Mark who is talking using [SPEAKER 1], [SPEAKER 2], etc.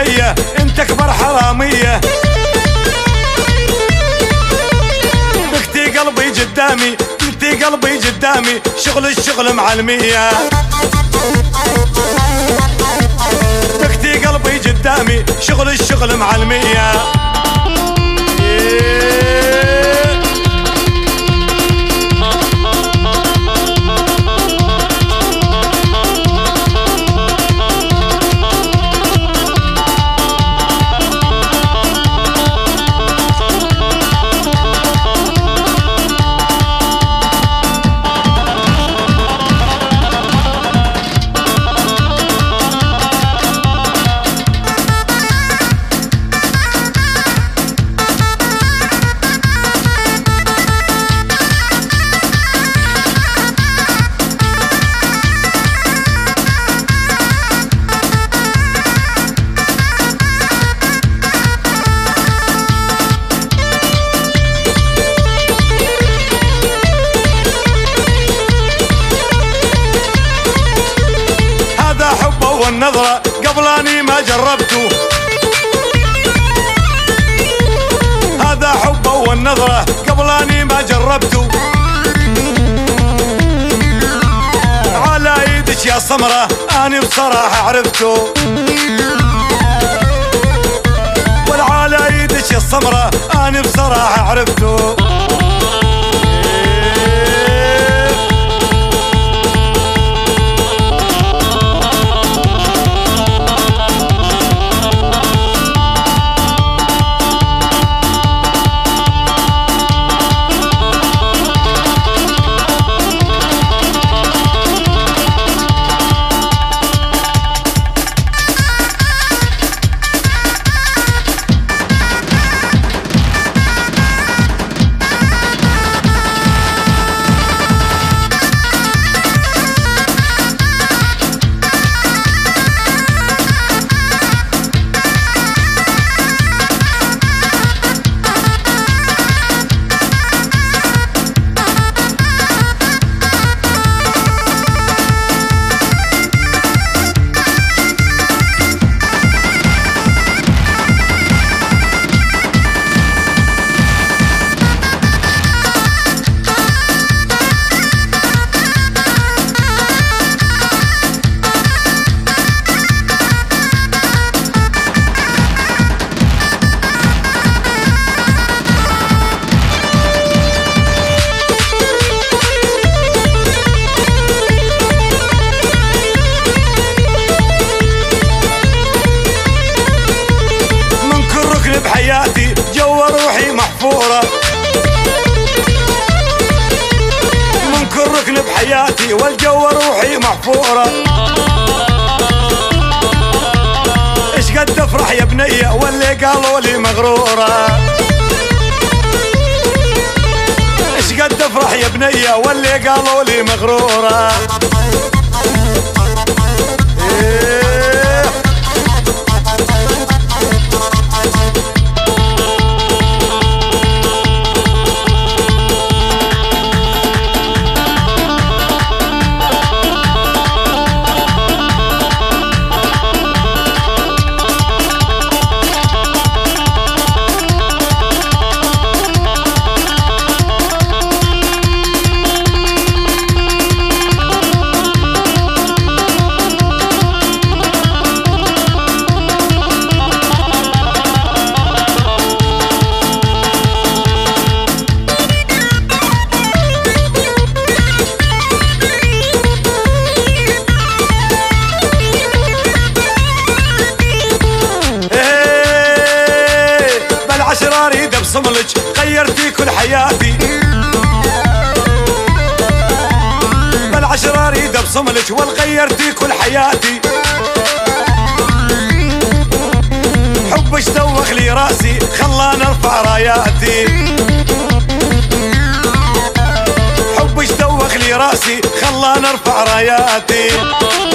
[SPEAKER 1] بنية انت اكبر حرامية، بكتي قلبي قدامي انتي قلبي قدامي، شغل الشغل معلمية، بكتي قلبي قدامي شغل الشغل معلمية. والنظرة قبل اني ما جربته، هذا حبه والنظرة قبل اني ما جربته، على ايدك يا سمرة اني بصراحة عرفته، والعلى ايدك يا سمرة اني بصراحة عرفته. بحياتي جوا روحي محفورة، من كل ركن بحياتي والجوا روحي محفورة، ايش قد افرح يا بنية واللي قالوا لي مغرورة، ايش قد افرح يا بنية واللي قالوا لي مغرورة. اريد ابصملك غيرتي كل حياتي، بالعشرة اريد ابصملك والغيرتي كل حياتي، حبك دوخ لي راسي خلاني ارفع راياتي، حبك دوخ لي راسي خلاني ارفع راياتي.